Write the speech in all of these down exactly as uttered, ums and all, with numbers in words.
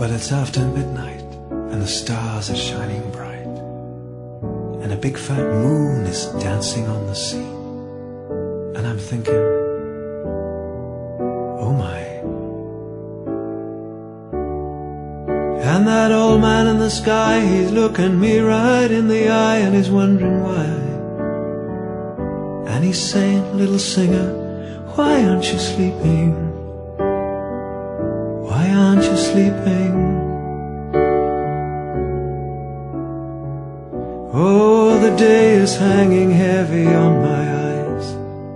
Well, it's after midnight and the stars are shining bright, and a big fat moon is dancing on the sea. And I'm thinking, oh my. And that old man in the sky, he's looking me right in the eye, and he's wondering why. And he's saying, little singer, why aren't you sleeping? Why aren't you sleeping? Oh, the day is hanging heavy on my eyes.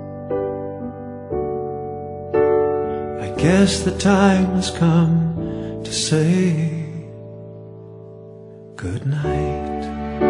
I guess the time has come to say good night.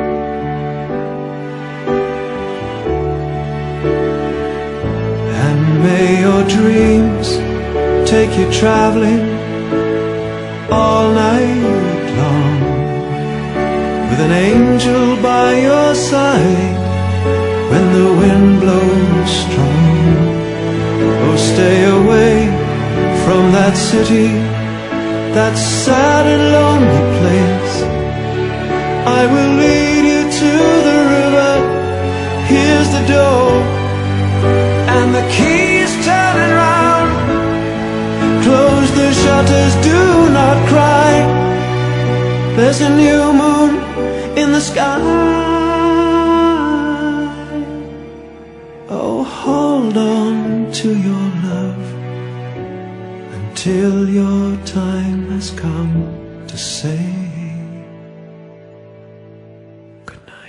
And may your dreams take you traveling all night long, with an angel by your side when the wind blows strong. Oh, stay away from that city, that sad and lonely place. I will lead you to the river. Here's the door, and the key's turning round. Close the shutters, do not cry. There's a new moon in the sky. Oh, hold on to your love until your time has come to say good night.